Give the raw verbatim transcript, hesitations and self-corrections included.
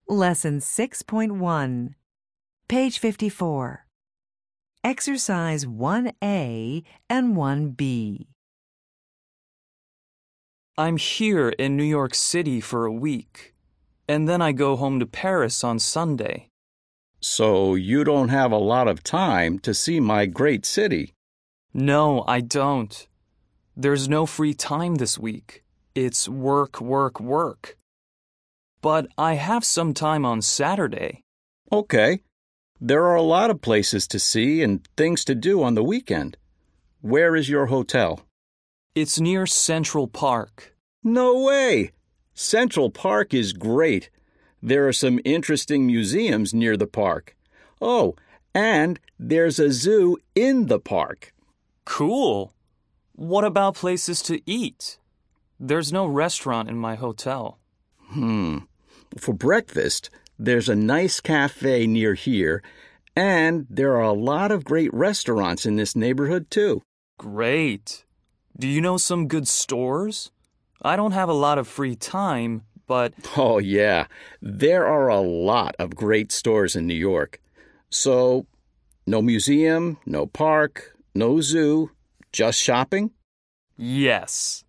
Lesson six point one, page fifty-four. Exercise one A and one B. I'm here in New York City for a week, and then I go home to Paris on Sunday. So you don't have a lot of time to see my great city. No, I don't. There's no free time this week. It's work, work, work. But I have some time on Saturday. Okay. There are a lot of places to see and things to do on the weekend. Where is your hotel? It's near Central Park. No way! Central Park is great. There are some interesting museums near the park. Oh, and there's a zoo in the park. Cool. What about places to eat? There's no restaurant in my hotel. Hmm. For breakfast, there's a nice cafe near here, and there are a lot of great restaurants in this neighborhood, too. Great. Do you know some good stores? I don't have a lot of free time, but... Oh, yeah. There are a lot of great stores in New York. So, no museum, no park, no zoo, just shopping? Yes.